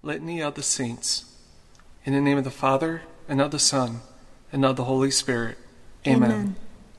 Litany of the Saints. In the name of the Father, and of the Son, and of the Holy Spirit. Amen.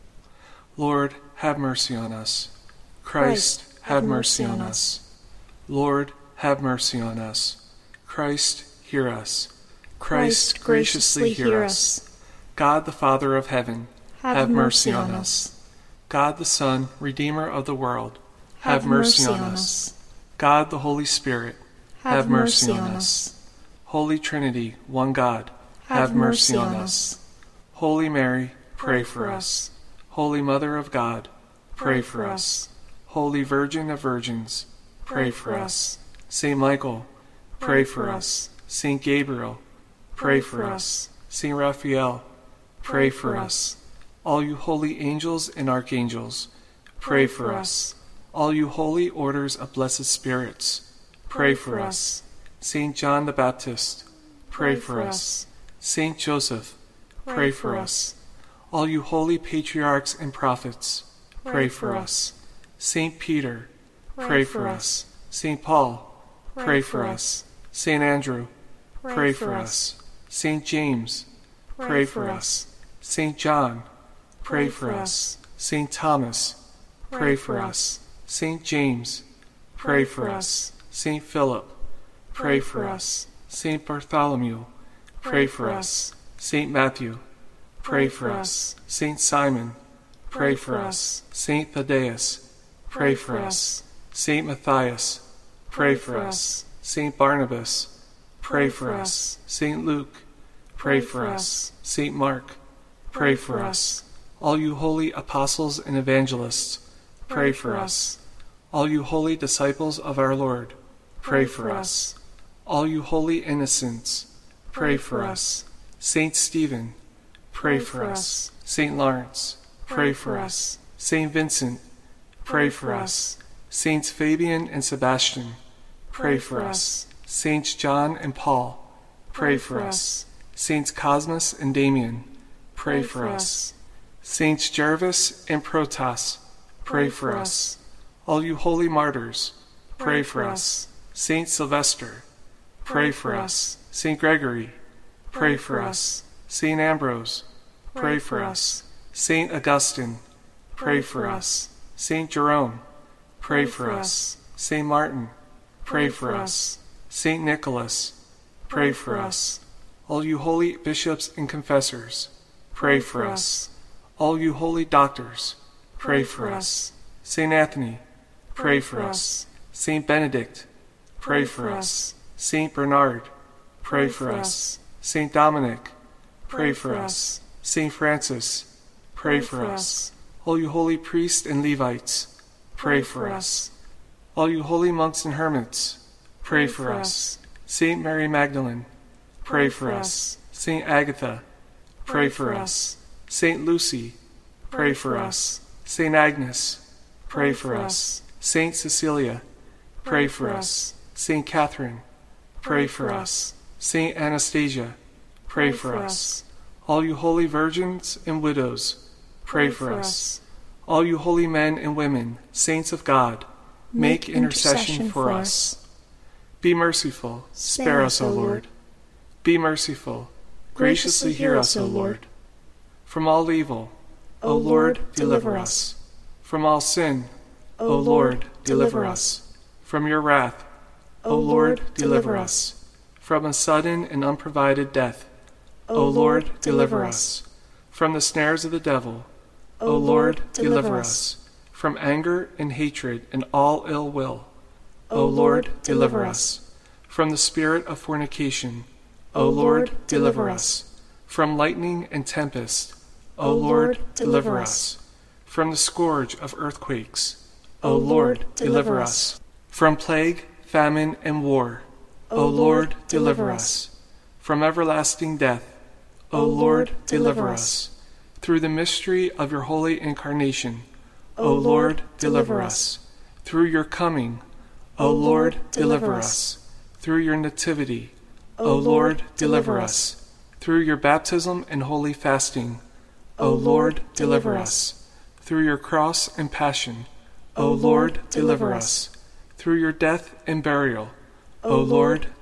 Lord, have mercy on us. Christ, have mercy on us. Lord, have mercy on us. Christ, hear us. Christ, graciously hear us. God, the Father of heaven, have mercy on us. God, the Son, Redeemer of the world, have mercy on us. God, the Holy Spirit, have mercy on us. Holy Trinity, one God, have mercy on us. Holy Mary, pray for us. Holy Mother of God, pray for us. Holy Virgin of Virgins, pray for us. Saint Michael, pray for us. Saint Gabriel, pray for us. Saint Raphael, pray for us. All you holy angels and archangels, pray for us. All you holy orders of blessed spirits, pray for us. Saint John the Baptist, pray for us. Saint Joseph, pray for us. All you holy patriarchs and prophets, pray for us. Saint Peter, pray for us. Saint Paul, pray for us. Saint Andrew, pray for us. Saint James, pray for us. Saint John, pray for us. Saint Thomas, pray for us. Saint James, pray for us. Saint Philip, pray for us. Saint Bartholomew, pray for us. Saint Matthew, pray for us. Saint Simon, pray for us. Saint Thaddeus, pray for us. Saint Matthias, pray for us. Saint Barnabas, pray for us. Saint Luke, pray for us. Saint Mark, pray for us. All you holy apostles and evangelists, pray for us. All you holy disciples of our Lord, pray for us. All you holy innocents, pray for us. Saint Stephen, pray for us. Saint Lawrence, pray for us. Saint Vincent, pray for us. Saints Fabian and Sebastian, pray for us. Saints John and Paul, pray for us. Saints Cosmas and Damian, pray for us. Saints Gervas and Protas, pray for us. All you holy martyrs, pray for us. Saint Sylvester, pray for us. Saint Gregory, pray for us. Saint Ambrose, pray for us. Saint Augustine, pray for us. Saint Jerome, pray for us. Saint Martin, pray for us. Saint Nicholas, pray for us. All you holy bishops and confessors, pray for us. All you holy doctors, pray for us. Saint Anthony, pray for us. Saint Benedict, pray for us. Saint Bernard, pray for us. Saint Dominic, pray for us. Saint Francis, pray for us. All you holy priests and Levites, pray for us. All you holy monks and hermits, pray for us. Saint Mary Magdalene, pray for us. Saint Agatha, pray for us. Saint Lucy, pray for us. Saint Agnes, pray for us. Saint Cecilia, pray for us. Saint Catherine, pray for us. Saint Anastasia, pray for us. All you holy virgins and widows, pray for us. All you holy men and women, saints of God, make intercession for us. Be merciful, spare us, O Lord. Be merciful, graciously hear us, O Lord. From all evil, O Lord, deliver us. From all sin, O Lord, deliver us. From your wrath, O Lord, deliver us. From a sudden and unprovided death, O Lord, deliver us. From the snares of the devil, O Lord, deliver us. From anger and hatred and all ill will, O Lord, deliver us. From the spirit of fornication, O Lord, deliver us. From lightning and tempest, O Lord, deliver us. From the scourge of earthquakes, O Lord, deliver us. From plague, famine, and war, O Lord, deliver us. From everlasting death, O Lord, deliver us. Through the mystery of your holy incarnation, O Lord, deliver us. Through your coming, O Lord, deliver us. Through your nativity, O Lord, deliver us. Through your baptism and holy fasting, O Lord, deliver us. Through your cross and passion, O Lord, deliver us. Through your death and burial, O Lord,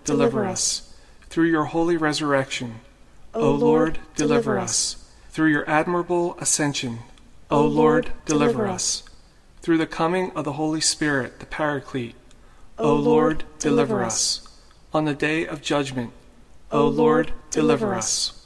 deliver us. Through your holy resurrection, O Lord, deliver us. Through your admirable ascension, O Lord, deliver us. Through the coming of the Holy Spirit, the Paraclete, O Lord, deliver us. On the day of judgment, O Lord, deliver us.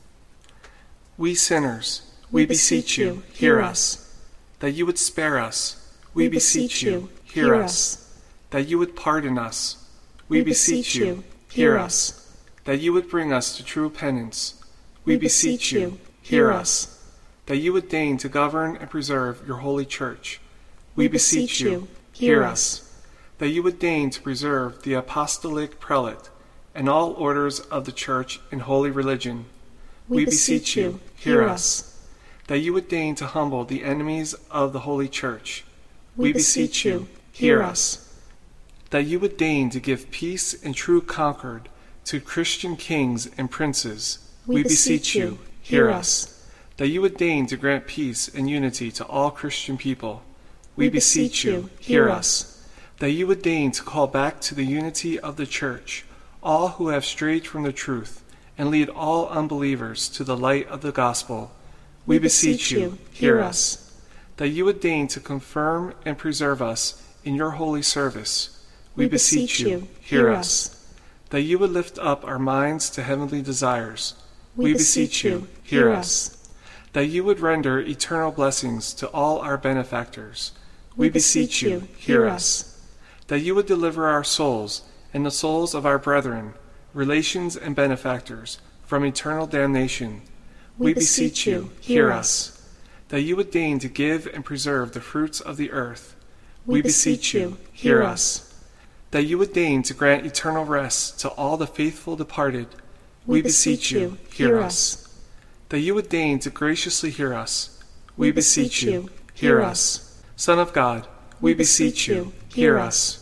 We sinners, we beseech you, hear us. That you would spare us, we beseech you, hear us. That you would pardon us, we beseech you, hear us. That you would bring us to true penance, we beseech you, hear us. That you would deign to govern and preserve your holy church, we beseech you, hear us. That you would deign to preserve the apostolic prelate and all orders of the church in holy religion, we beseech you, hear us. That you would deign to humble the enemies of the holy church, we beseech you, hear us. That you would deign to give peace and true concord to Christian kings and princes, we beseech you, hear us. That you would deign to grant peace and unity to all Christian people, we beseech you, hear us. That you would deign to call back to the unity of the church all who have strayed from the truth, and lead all unbelievers to the light of the gospel, we beseech you, hear us. That you would deign to confirm and preserve us in your holy service, we beseech you, hear us. That you would lift up our minds to heavenly desires, we beseech you, hear us. That you would render eternal blessings to all our benefactors, we beseech you, hear us. That you would deliver our souls and the souls of our brethren, relations and benefactors, from eternal damnation, we beseech you, hear us. That you would deign to give and preserve the fruits of the earth, we beseech you, hear us. That you would deign to grant eternal rest to all the faithful departed, we beseech you, hear us. That you would deign to graciously hear us, we beseech you, hear us. Son of God, we beseech you, hear us.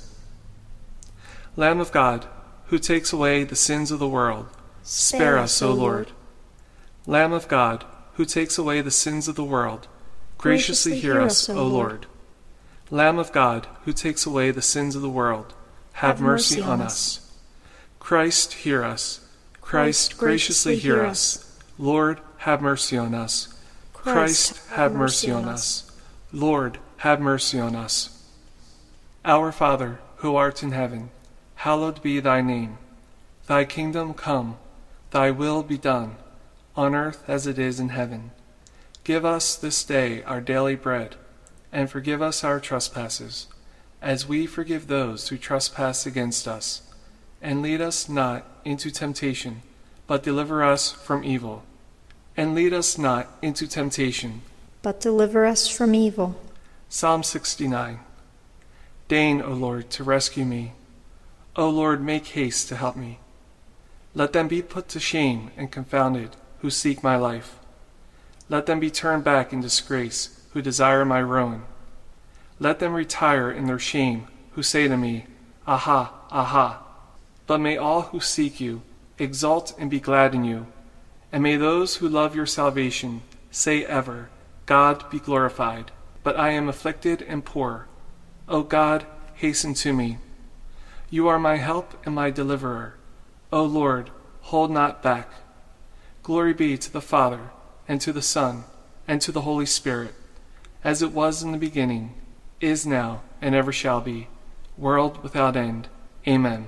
Lamb of God, who takes away the sins of the world, spare us, O Lord. Lamb of God, who takes away the sins of the world, graciously hear us, O Lord. Lamb of God, who takes away the sins of the world, have mercy on us. Christ, hear us. Christ, graciously hear us. Lord, have mercy on us. Christ, have mercy on us. Lord, have mercy on us. Our Father, who art in heaven, hallowed be thy name. Thy kingdom come, thy will be done, on earth as it is in heaven. Give us this day our daily bread, and forgive us our trespasses, as we forgive those who trespass against us. And lead us not into temptation, but deliver us from evil. And lead us not into temptation, but deliver us from evil. Psalm 69. Deign, O Lord, to rescue me. O Lord, make haste to help me. Let them be put to shame and confounded who seek my life. Let them be turned back in disgrace who desire my ruin. Let them retire in their shame who say to me, Aha, aha. But may all who seek you exult and be glad in you. And may those who love your salvation say ever, God be glorified. But I am afflicted and poor. O God, hasten to me. You are my help and my deliverer. O Lord, hold not back. Glory be to the Father, and to the Son, and to the Holy Spirit, as it was in the beginning, is now, and ever shall be, world without end. Amen.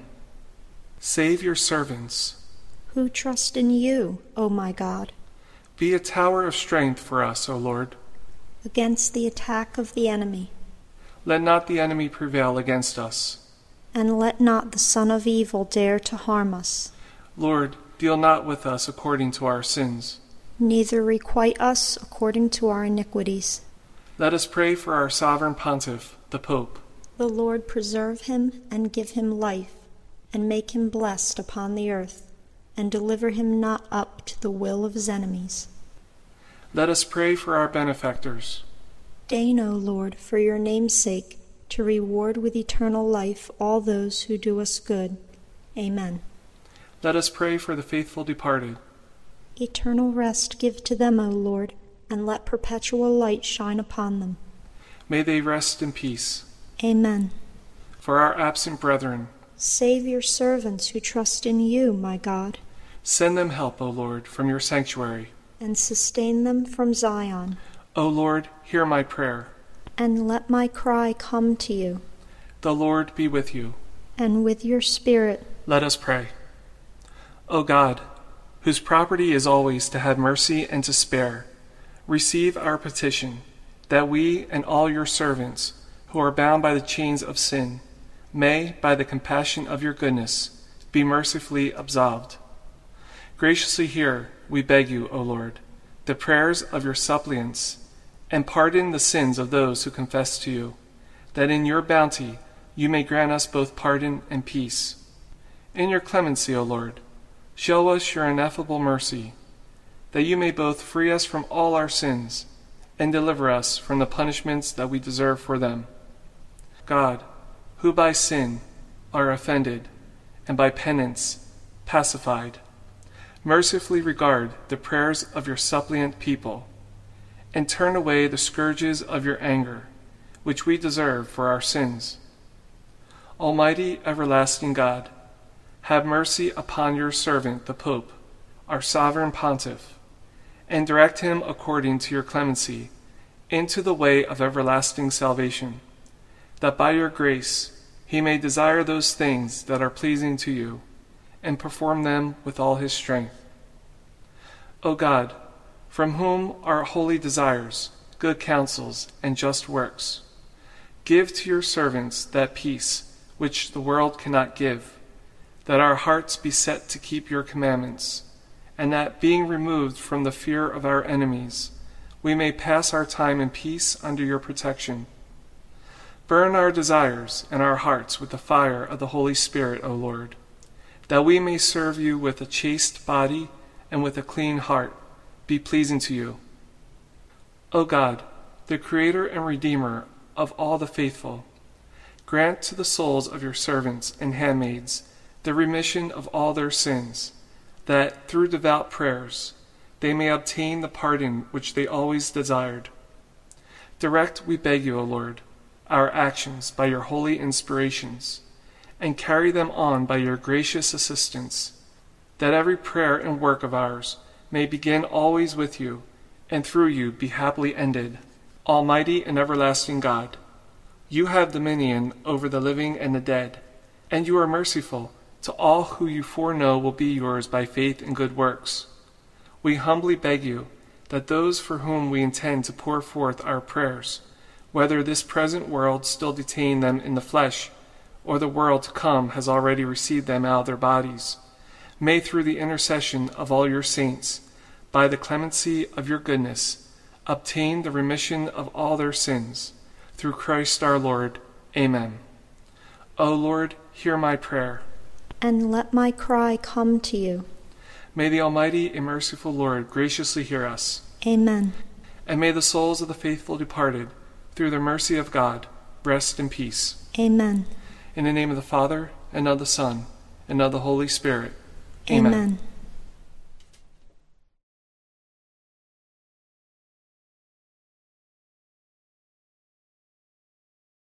Save your servants, who trust in you, O my God. Be a tower of strength for us, O Lord, against the attack of the enemy. Let not the enemy prevail against us, and let not the son of evil dare to harm us. Lord, deal not with us according to our sins, neither requite us according to our iniquities. Let us pray for our sovereign pontiff, the Pope. The Lord preserve him and give him life, and make him blessed upon the earth, and deliver him not up to the will of his enemies. Let us pray for our benefactors. Deign, O Lord, for your name's sake, to reward with eternal life all those who do us good. Amen. Let us pray for the faithful departed. Eternal rest give to them, O Lord, and let perpetual light shine upon them. May they rest in peace. Amen. For our absent brethren, Save your servants who trust in you, my God. Send them help, O Lord, from your sanctuary. And sustain them from Zion. O Lord, hear my prayer. And let my cry come to you. The Lord be with you. And with your spirit. Let us pray. O God, whose property is always to have mercy and to spare, receive our petition, that we and all your servants, who are bound by the chains of sin, may, by the compassion of your goodness, be mercifully absolved. Graciously hear, we beg you, O Lord, the prayers of your suppliants, and pardon the sins of those who confess to you, that in your bounty you may grant us both pardon and peace. In your clemency, O Lord, show us your ineffable mercy, that you may both free us from all our sins and deliver us from the punishments that we deserve for them. God, who by sin are offended and by penance pacified, mercifully regard the prayers of your suppliant people, and turn away the scourges of your anger, which we deserve for our sins. Almighty everlasting God, have mercy upon your servant the Pope, our sovereign pontiff, and direct him according to your clemency into the way of everlasting salvation, that by your grace he may desire those things that are pleasing to you, and perform them with all his strength. O God, from whom are holy desires, good counsels, and just works, give to your servants that peace which the world cannot give, that our hearts be set to keep your commandments, and that, being removed from the fear of our enemies, we may pass our time in peace under your protection. Burn our desires and our hearts with the fire of the Holy Spirit, O Lord, that we may serve you with a chaste body and with a clean heart, be pleasing to you. O God, the Creator and Redeemer of all the faithful, grant to the souls of your servants and handmaids the remission of all their sins, that through devout prayers they may obtain the pardon which they always desired. Direct, we beg you, O Lord, our actions by your holy inspirations, and carry them on by your gracious assistance, that every prayer and work of ours may begin always with you, and through you be happily ended. Almighty and everlasting God, you have dominion over the living and the dead, and you are merciful to all who you foreknow will be yours by faith and good works. We humbly beg you that those for whom we intend to pour forth our prayers, whether this present world still detain them in the flesh, or the world to come has already received them out of their bodies, may through the intercession of all your saints, by the clemency of your goodness, obtain the remission of all their sins. Through Christ our Lord. Amen. O Lord, hear my prayer. And let my cry come to you. May the Almighty and merciful Lord graciously hear us. Amen. And may the souls of the faithful departed, through the mercy of God, rest in peace. Amen. In the name of the Father, and of the Son, and of the Holy Spirit. Amen. Amen.